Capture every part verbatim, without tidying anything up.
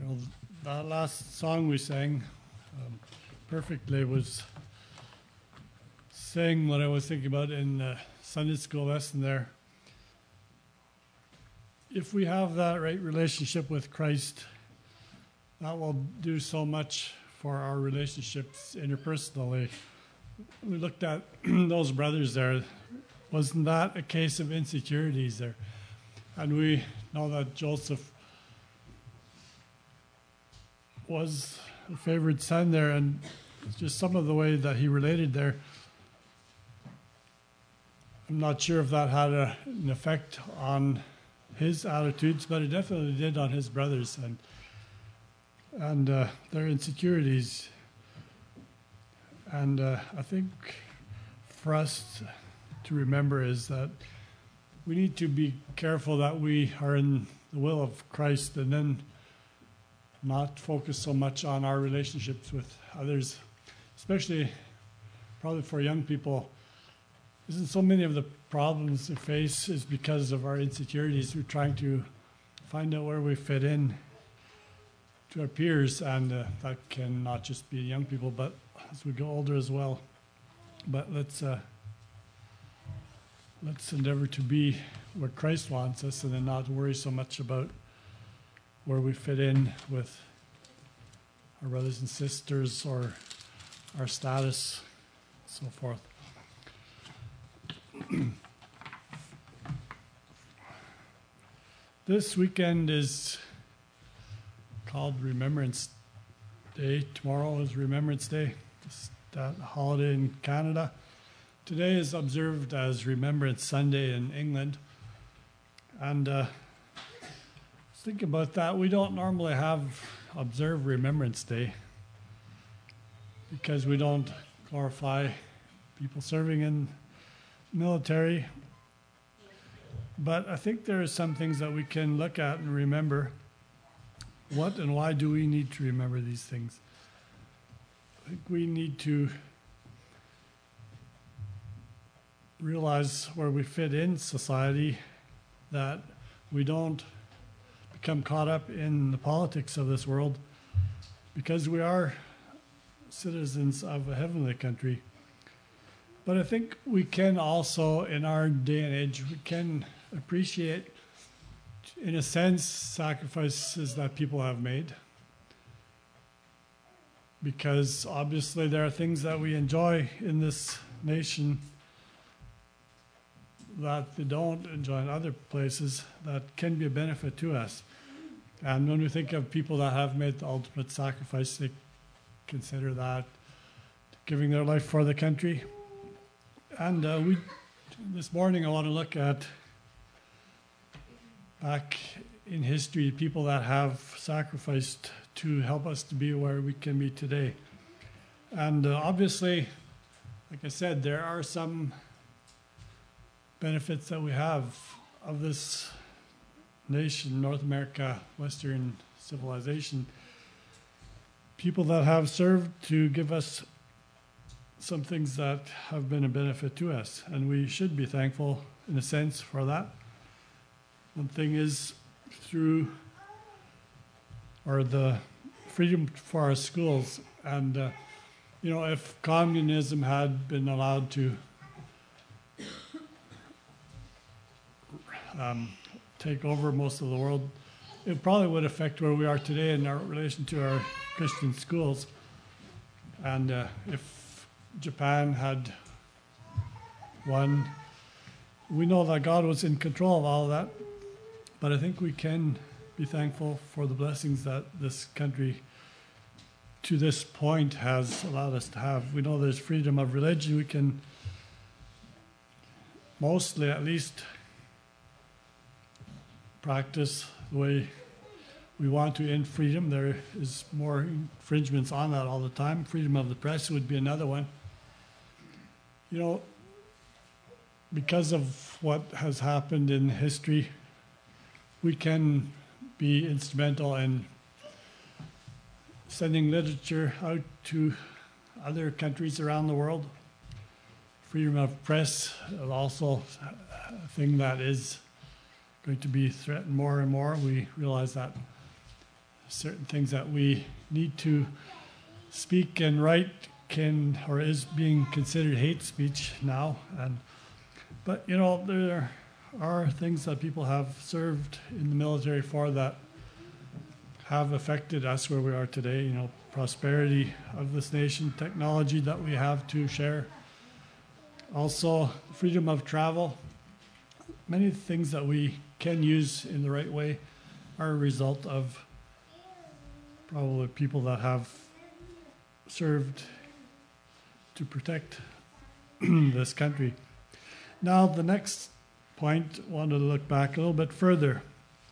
Well, that last song we sang um, perfectly was saying what I was thinking about in the Sunday school lesson there. If we have that right relationship with Christ, that will do so much for our relationships interpersonally. We looked at those brothers there. Wasn't that a case of insecurities there? And we know that Joseph was a favored son there, and just some of the way that he related there, I'm not sure if that had a, an effect on his attitudes, but it definitely did on his brothers and and uh, their insecurities. And uh, I think for us to remember is that we need to be careful that we are in the will of Christ and then not focus so much on our relationships with others, especially probably for young people. Isn't so many of the problems they face is because of our insecurities. We're trying to find out where we fit in to our peers, and uh, that can not just be young people, but as we go older as well. But let's uh, let's endeavor to be where Christ wants us, and then not worry so much about where we fit in with our brothers and sisters or our status, and so forth. This weekend is called Remembrance Day. Tomorrow is Remembrance Day. It's that holiday in Canada. Today is observed as Remembrance Sunday in England. And uh, think about that. We don't normally have observe Remembrance Day because we don't glorify people serving in military. But I think there are some things that we can look at and remember. What and why do we need to remember these things? I think we need to realize where we fit in society, that we don't become caught up in the politics of this world, because we are citizens of a heavenly country. But I think we can also, in our day and age, we can appreciate, in a sense, sacrifices that people have made. Because obviously there are things that we enjoy in this nation that they don't enjoy in other places that can be a benefit to us. And when we think of people that have made the ultimate sacrifice, they consider that giving their life for the country. And uh, we, this morning I want to look at back in history, people that have sacrificed to help us to be where we can be today. And uh, obviously, like I said, there are some benefits that we have of this nation, North America, Western civilization. People that have served to give us some things that have been a benefit to us, and we should be thankful in a sense for that. One thing is through, or the freedom for our schools, and uh, you know, if communism had been allowed to um, take over most of the world, it probably would affect where we are today in our relation to our Christian schools. And uh, if Japan had won, we know that God was in control of all of that, but I think we can be thankful for the blessings that this country to this point has allowed us to have. We know there's freedom of religion. We can mostly at least practice the way we want to in freedom. There is more infringements on that all the time. Freedom of the press would be another one. You know, because of what has happened in history, we can be instrumental in sending literature out to other countries around the world. Freedom of press is also a thing that is going to be threatened more and more. We realize that certain things that we need to speak and write can or is being considered hate speech now. And but you know, there are things that people have served in the military for that have affected us where we are today. You know, prosperity of this nation, technology that we have to share, also freedom of travel. Many things that we can use in the right way are a result of probably people that have served to protect this country. Now, the next point, I wanted to look back a little bit further.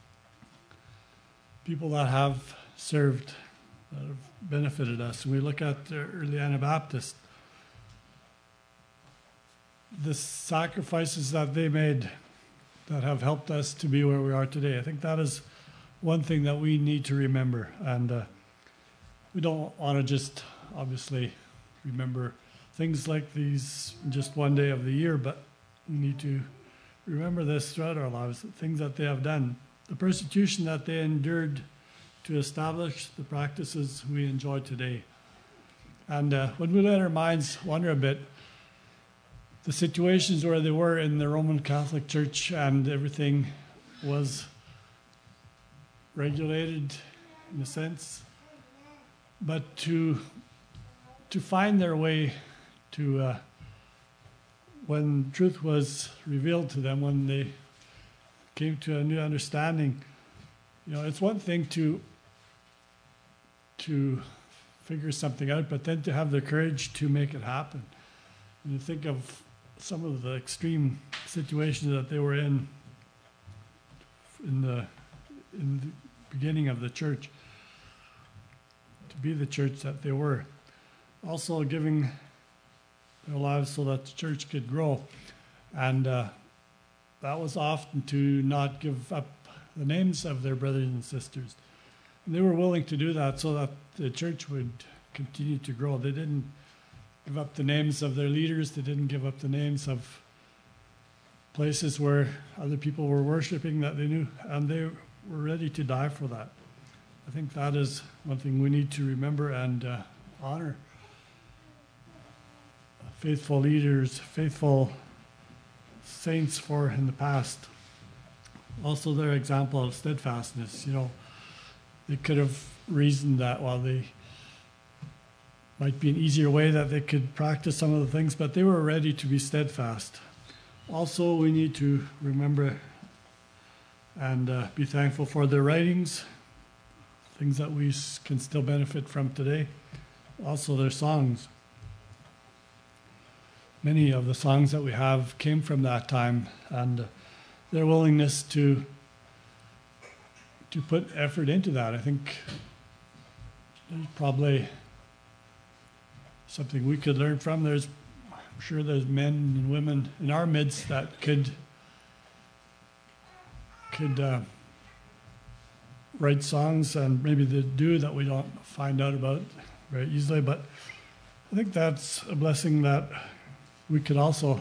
People that have served, that have benefited us. When we look at the early Anabaptists, the sacrifices that they made that have helped us to be where we are today. I think that is one thing that we need to remember. And uh, we don't want to just obviously remember things like these just one day of the year, but we need to remember this throughout our lives, the things that they have done, the persecution that they endured to establish the practices we enjoy today. And uh, when we let our minds wander a bit, the situations where they were in the Roman Catholic Church and everything was regulated in a sense, but to to find their way to uh, when truth was revealed to them, when they came to a new understanding, you know, it's one thing to to figure something out, but then to have the courage to make it happen. And you think of some of the extreme situations that they were in in the in the beginning of the church, to be the church that they were. Also giving their lives so that the church could grow. And uh, that was often to not give up the names of their brothers and sisters. And they were willing to do that so that the church would continue to grow. They didn't give up the names of their leaders. They didn't give up the names of places where other people were worshiping that they knew, and they were ready to die for that. I think that is one thing we need to remember and uh, honor. Faithful leaders, faithful saints for in the past. Also their example of steadfastness. You know, they could have reasoned that while they might be an easier way that they could practice some of the things, but they were ready to be steadfast. Also, we need to remember and uh, be thankful for their writings, things that we can still benefit from today. Also, their songs. Many of the songs that we have came from that time, and uh, their willingness to to put effort into that. I think there's probably something we could learn from. There's, I'm sure there's men and women in our midst that could could uh, write songs, and maybe they do that we don't find out about very easily. But I think that's a blessing that we could also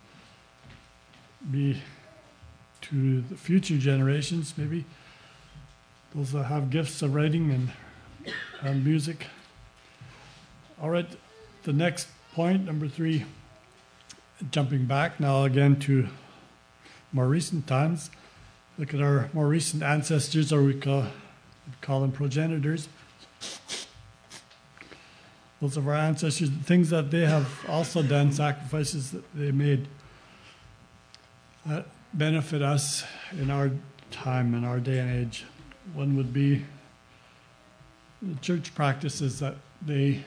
be to the future generations, maybe those that have gifts of writing and, and music. All right, the next point, number three, jumping back now again to more recent times. Look at our more recent ancestors, or we call, we call them progenitors. Those of our ancestors, the things that they have also done, sacrifices that they made that benefit us in our time, in our day and age. One would be the church practices that they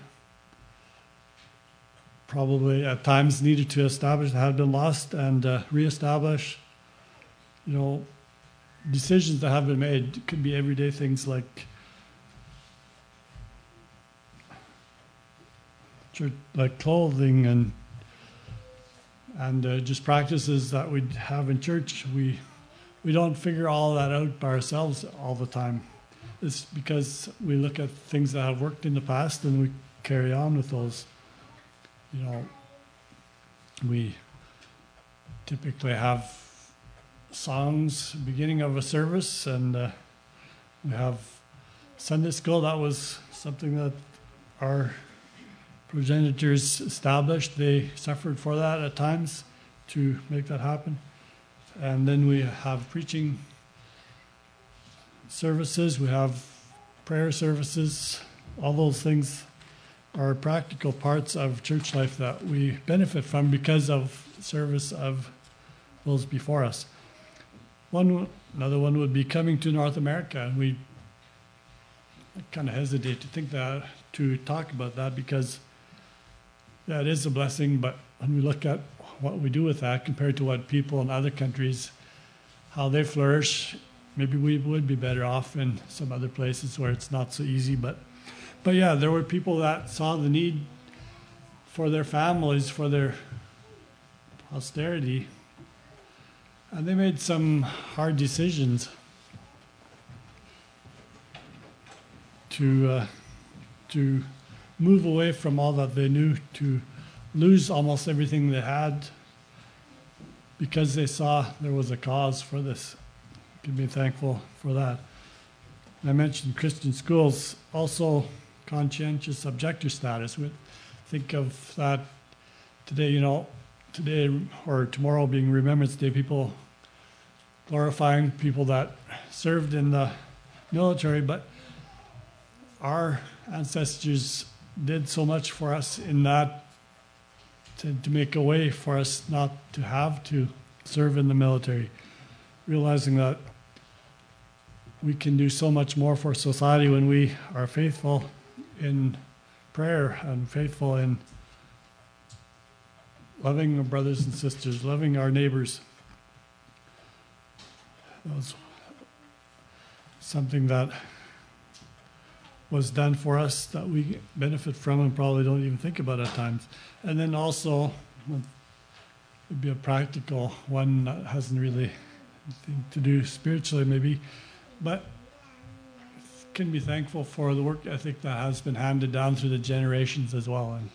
probably at times needed to establish that had been lost and uh, reestablish. You know, decisions that have been made. It could be everyday things like church, like clothing and and uh, just practices that we have in church. We we don't figure all that out by ourselves all the time. It's because we look at things that have worked in the past and we carry on with those. You know, we typically have songs beginning of a service, and uh, we have Sunday school, that was something that our progenitors established. They suffered for that at times to make that happen. And then we have preaching services, we have prayer services. All those things are practical parts of church life that we benefit from because of service of those before us. One, another one would be coming to North America. We kind of hesitate to think that, to talk about that, because yeah, it is a blessing, but when we look at what we do with that compared to what people in other countries, how they flourish, maybe we would be better off in some other places where it's not so easy. But, but yeah, there were people that saw the need for their families, for their posterity, and they made some hard decisions to uh, to move away from all that they knew, to lose almost everything they had because they saw there was a cause for this. You can be thankful for that. I mentioned Christian schools, also conscientious objector status. We think of that today, you know, today or tomorrow being Remembrance Day, people glorifying people that served in the military, but our ancestors did so much for us in that to, to make a way for us not to have to serve in the military, realizing that we can do so much more for society when we are faithful in prayer and faithful in loving our brothers and sisters, loving our neighbors. That was something that was done for us that we benefit from and probably don't even think about at times. And then also, it would be a practical one that hasn't really anything to do spiritually maybe, but can be thankful for the work ethic that has been handed down through the generations as well. And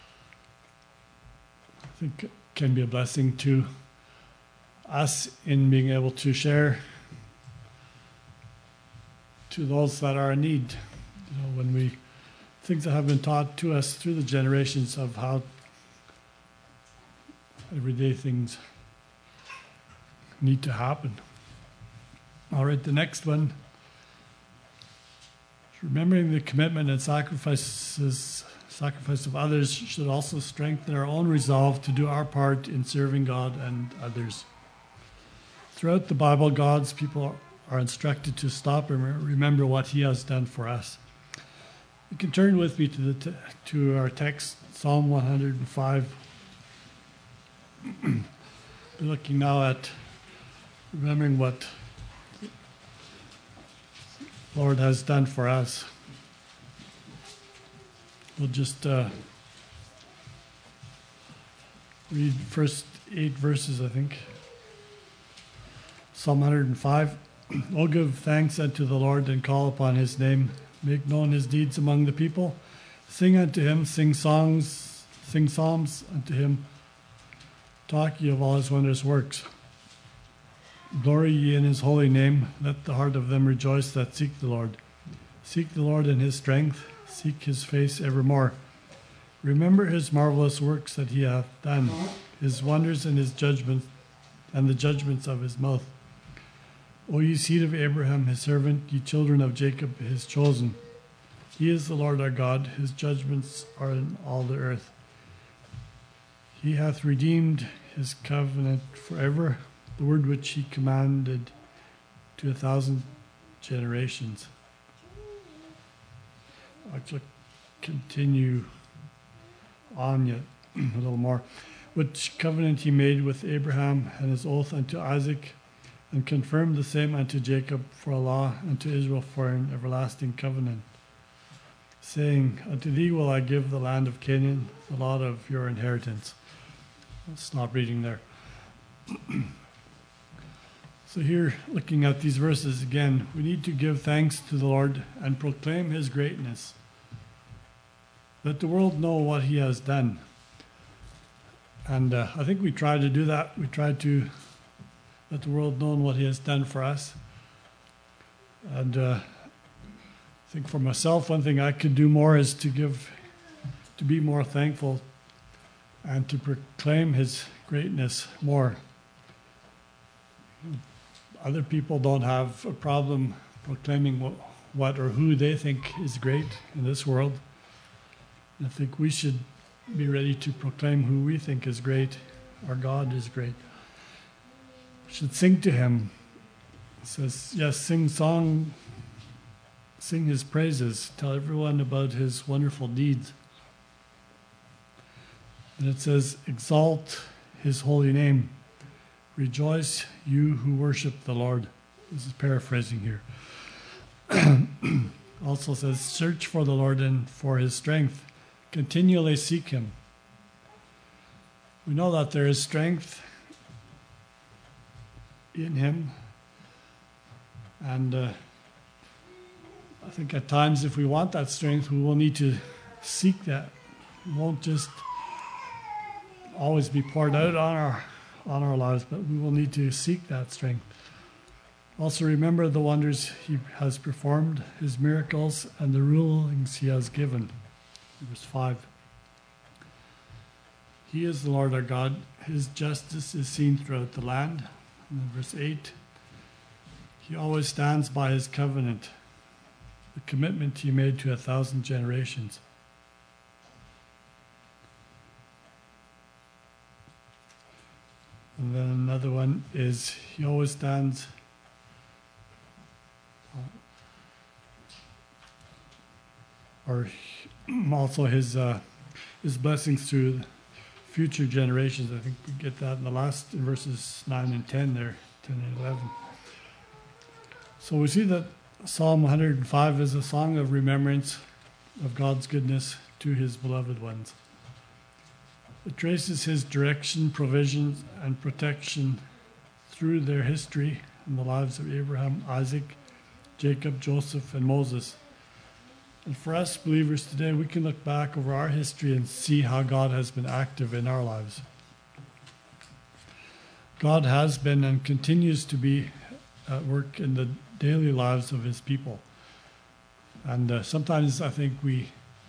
I think it can be a blessing to us in being able to share to those that are in need. You know, when we, things that have been taught to us through the generations of how everyday things need to happen. All right, the next one. Remembering the commitment and sacrifices, sacrifice of others should also strengthen our own resolve to do our part in serving God and others. Throughout the Bible, God's people are instructed to stop and remember what He has done for us. You can turn with me to the te- to our text, Psalm one hundred five. We're looking now at remembering what the Lord has done for us. We'll just uh, read first eight verses, I think. Psalm one hundred five. Oh, give thanks unto the Lord and call upon His name. Make known His deeds among the people. Sing unto Him, sing songs, sing psalms unto Him. Talk ye of all His wondrous works. Glory ye in His holy name. Let the heart of them rejoice that seek the Lord. Seek the Lord in His strength. Seek His face evermore. Remember His marvelous works that He hath done, His wonders and His judgments, and the judgments of His mouth. O ye seed of Abraham, His servant, ye children of Jacob, His chosen. He is the Lord our God. His judgments are in all the earth. He hath redeemed His covenant forever, the word which He commanded to a thousand generations. I'll actually continue on yet a little more. Which covenant He made with Abraham, and His oath unto Isaac, and confirmed the same unto Jacob for a law, and to Israel for an everlasting covenant, saying, Unto thee will I give the land of Canaan, the lot of your inheritance. I'll stop reading there. So here, looking at these verses again, we need to give thanks to the Lord and proclaim His greatness. Let the world know what He has done. And uh, I think we try to do that. We try to let the world know what He has done for us. And uh, I think for myself, one thing I could do more is to give, to be more thankful and to proclaim his greatness more. Other people don't have a problem proclaiming what, what or who they think is great in this world. I think we should be ready to proclaim who we think is great. Our God is great. We should sing to him. It says, yes, sing song, sing his praises, tell everyone about his wonderful deeds. And it says, exalt his holy name. Rejoice, you who worship the Lord. This is paraphrasing here. Also says, search for the Lord and for his strength. Continually seek him. We know that there is strength in him. And uh, I think at times if we want that strength, we will need to seek that. It won't just always be poured out on our on our lives, but we will need to seek that strength. Also remember the wonders he has performed, his miracles, and the rulings he has given. Verse five. He is the Lord our God. His justice is seen throughout the land. And then verse eight. He always stands by his covenant, the commitment he made to a thousand generations. And then another one is he always stands uh, or also his uh, his blessings to future generations. I think we get that in the last in verses nine and ten there, ten and eleven. So we see that Psalm one hundred five is a song of remembrance of God's goodness to his beloved ones. It traces his direction, provision, and protection through their history in the lives of Abraham, Isaac, Jacob, Joseph, and Moses. And for us believers today, we can look back over our history and see how God has been active in our lives. God has been and continues to be at work in the daily lives of his people. And uh, sometimes I think we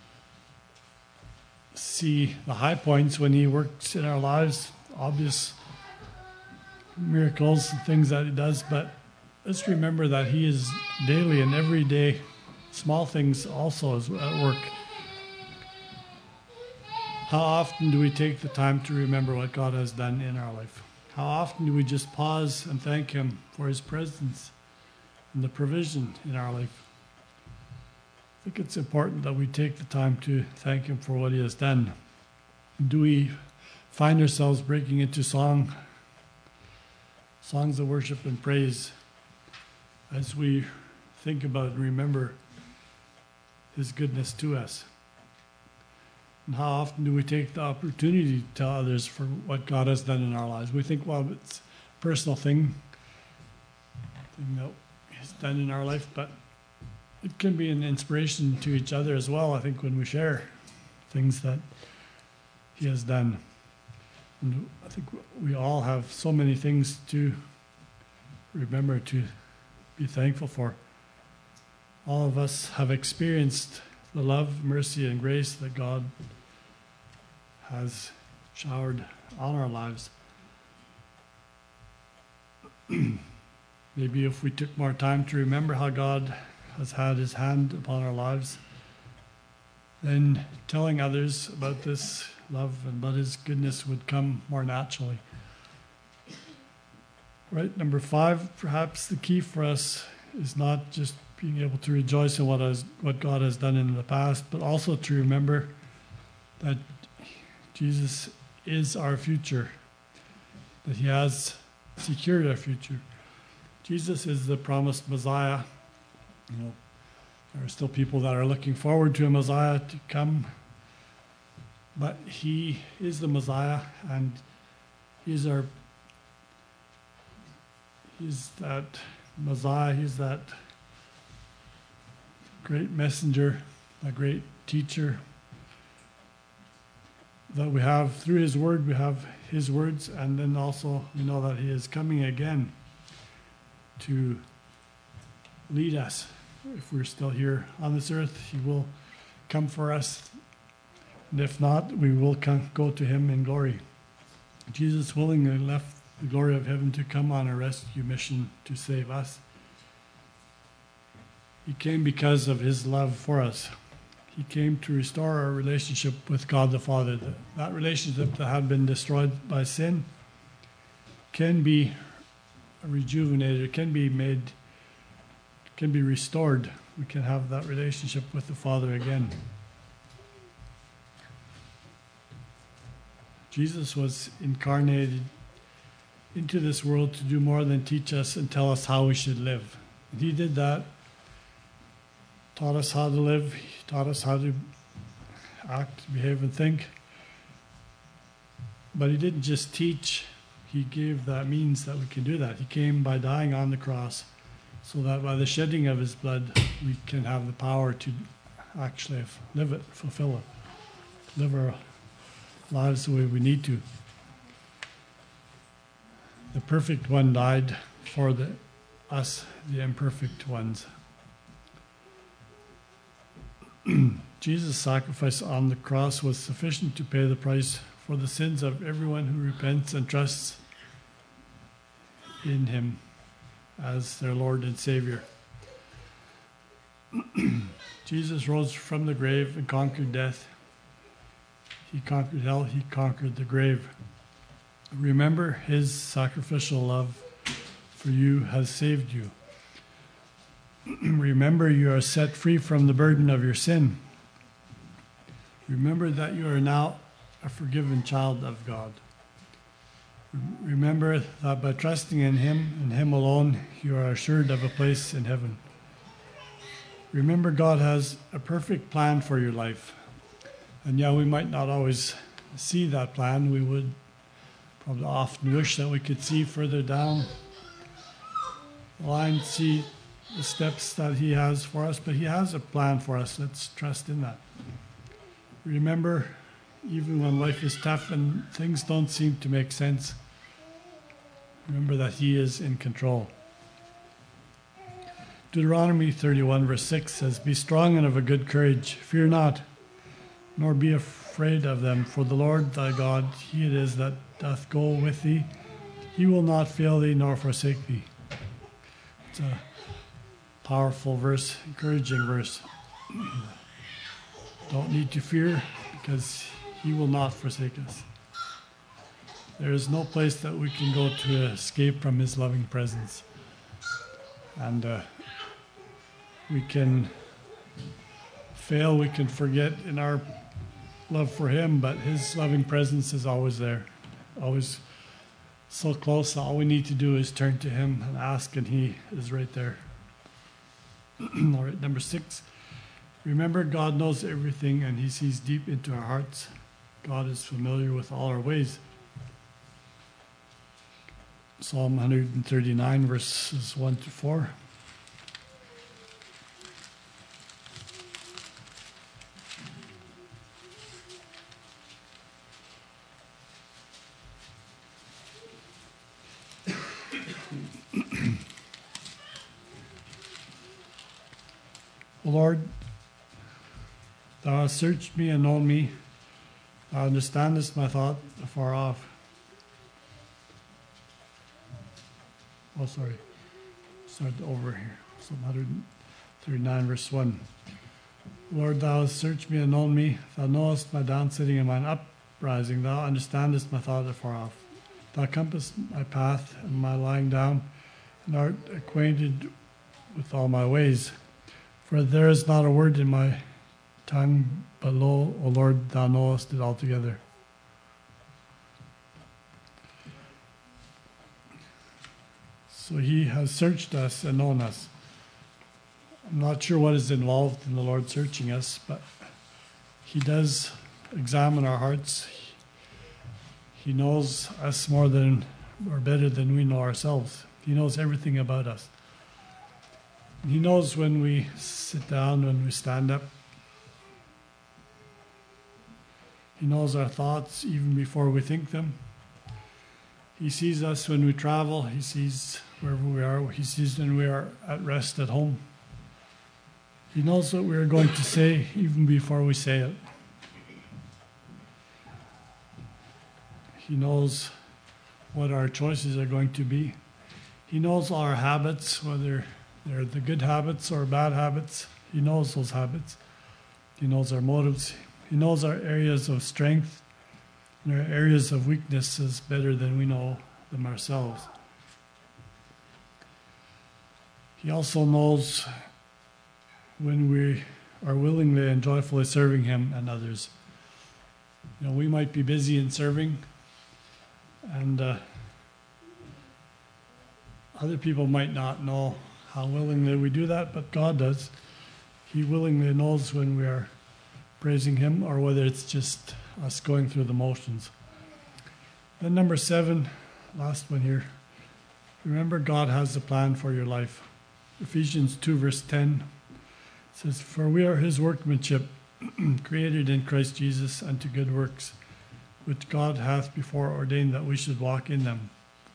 see the high points when he works in our lives, obvious miracles and things that he does, but let's remember that he is daily and every day, small things also is at work. How often do we take the time to remember what God has done in our life? How often do we just pause and thank him for his presence and the provision in our life? I think it's important that we take the time to thank him for what he has done. Do we find ourselves breaking into song, songs of worship and praise as we think about and remember his goodness to us? And how often do we take the opportunity to tell others for what God has done in our lives? We think, well, it's a personal thing, thing that he's done in our life, but it can be an inspiration to each other as well, I think, when we share things that he has done. And I think we all have so many things to remember, to be thankful for. All of us have experienced the love, mercy, and grace that God has showered on our lives. Maybe if we took more time to remember how God has had his hand upon our lives, then telling others about this love and about his goodness would come more naturally. Right, number five, perhaps the key for us is not just being able to rejoice in what has, what God has done in the past, but also to remember that Jesus is our future, that he has secured our future. Jesus is the promised Messiah. You know, there are still people that are looking forward to a Messiah to come, but he is the Messiah, and he's our, he's that Messiah, he's that great messenger, a great teacher that we have through his word. We have his words, and then also we know that he is coming again to lead us if we're still here on this earth, he will come for us. And if not, we will come, go to him in glory. Jesus willingly left the glory of heaven to come on a rescue mission to save us. He came because of his love for us. He came to restore our relationship with God the Father. That relationship that had been destroyed by sin can be rejuvenated, can be made, can be restored. We can have that relationship with the Father again. Jesus was incarnated into this world to do more than teach us and tell us how we should live. And he did that, taught us how to live, he taught us how to act, behave, and think. But he didn't just teach, he gave that means that we can do that. He came by dying on the cross so that by the shedding of his blood, we can have the power to actually live it, fulfill it, live our lives the way we need to. The perfect one died for the, us, the imperfect ones. Jesus' sacrifice on the cross was sufficient to pay the price for the sins of everyone who repents and trusts in him as their Lord and Savior. Jesus rose from the grave and conquered death. He conquered hell, he conquered the grave. Remember, his sacrificial love for you has saved you. Remember, you are set free from the burden of your sin. Remember that you are now a forgiven child of God. Remember that by trusting in him and him alone, you are assured of a place in heaven. Remember, God has a perfect plan for your life. And yeah, we might not always see that plan. We would probably often wish that we could see further down the line, see the steps that he has for us, but he has a plan for us. Let's trust in that. Remember, even when life is tough and things don't seem to make sense, remember that he is in control. Deuteronomy thirty-one verse six says, "Be strong and of a good courage. Fear not, nor be afraid of them. For the Lord thy God, he it is that doth go with thee. He will not fail thee nor forsake thee." It's a powerful verse, encouraging verse. Don't need to fear because he will not forsake us. There is no place that we can go to escape from his loving presence. And uh, we can fail, we can forget in our love for him, but his loving presence is always there, always so close. All we need to do is turn to him and ask, and he is right there. All right, number six. Remember, God knows everything and he sees deep into our hearts. God is familiar with all our ways. Psalm one thirty-nine, verses one to four. Lord, thou hast searched me and known me. Thou understandest my thought afar off. Oh, sorry. Start over here. Psalm one thirty-nine, verse one. Lord, thou hast searched me and known me. Thou knowest my down sitting and mine uprising. Thou understandest my thought afar off. Thou compassest my path and my lying down, and art acquainted with all my ways. For there is not a word in my tongue, but lo, O Lord, thou knowest it altogether. So he has searched us and known us. I'm not sure what is involved in the Lord searching us, but he does examine our hearts. He knows us more than or better than we know ourselves. He knows everything about us. He knows when we sit down, when we stand up. He knows our thoughts even before we think them. He sees us when we travel. He sees wherever we are. He sees when we are at rest at home. He knows what we're going to say even before we say it. He knows what our choices are going to be. He knows our habits, whether they're the good habits or bad habits. He knows those habits. He knows our motives. He knows our areas of strength and our areas of weaknesses better than we know them ourselves. He also knows when we are willingly and joyfully serving Him and others. You know, we might be busy in serving, and uh, other people might not know how willingly we do that, but God does. He willingly knows when we are praising Him or whether it's just us going through the motions. Then number seven, last one here. Remember, God has a plan for your life. Ephesians two verse ten says, "For we are His workmanship, created in Christ Jesus unto good works, which God hath before ordained that we should walk in them."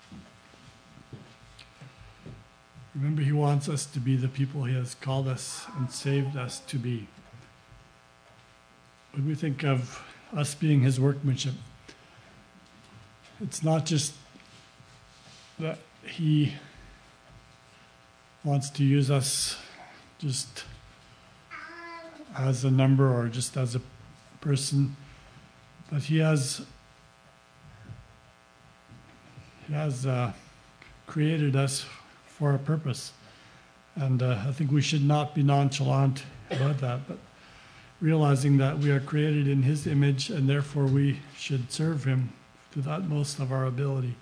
Remember, He wants us to be the people He has called us and saved us to be. When we think of us being His workmanship, it's not just that He wants to use us just as a number or just as a person, but He has He has uh, created us for a purpose, and uh, I think we should not be nonchalant about that, but realizing that we are created in His image and therefore we should serve Him to the utmost of our ability.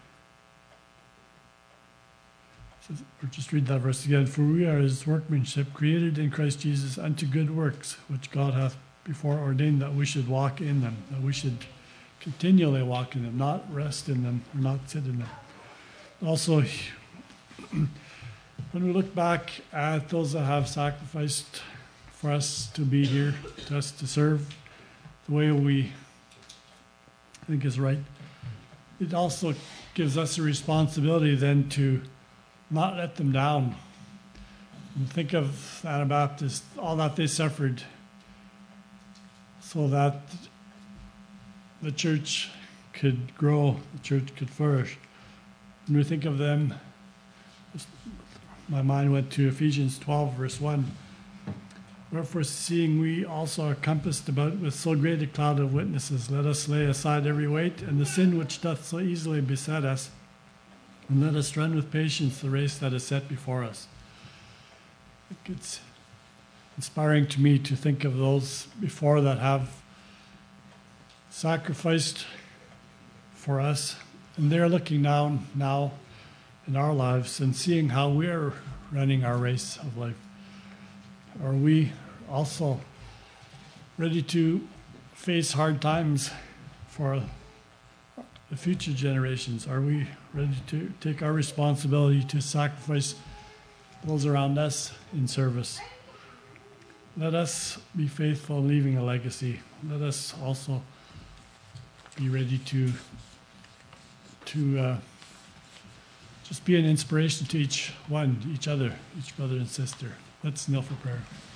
Or just read that verse again. "For we are His workmanship, created in Christ Jesus unto good works, which God hath before ordained that we should walk in them," that we should continually walk in them, not rest in them, or not sit in them. Also, when we look back at those that have sacrificed for us to be here, to us to serve the way we think is right, it also gives us a responsibility then to not let them down. And think of the Anabaptists, all that they suffered so that the church could grow, the church could flourish. When we think of them, my mind went to Ephesians twelve, verse one. "Wherefore, seeing we also are compassed about with so great a cloud of witnesses, let us lay aside every weight and the sin which doth so easily beset us, and let us run with patience the race that is set before us." It's inspiring to me to think of those before that have sacrificed for us, and they're looking down now in our lives and seeing how we're running our race of life. Are we also ready to face hard times for the future generations? Are we ready to take our responsibility to sacrifice those around us in service? Let us be faithful in leaving a legacy. Let us also be ready to to uh, just be an inspiration to each one, each other, each brother and sister. Let's kneel for prayer.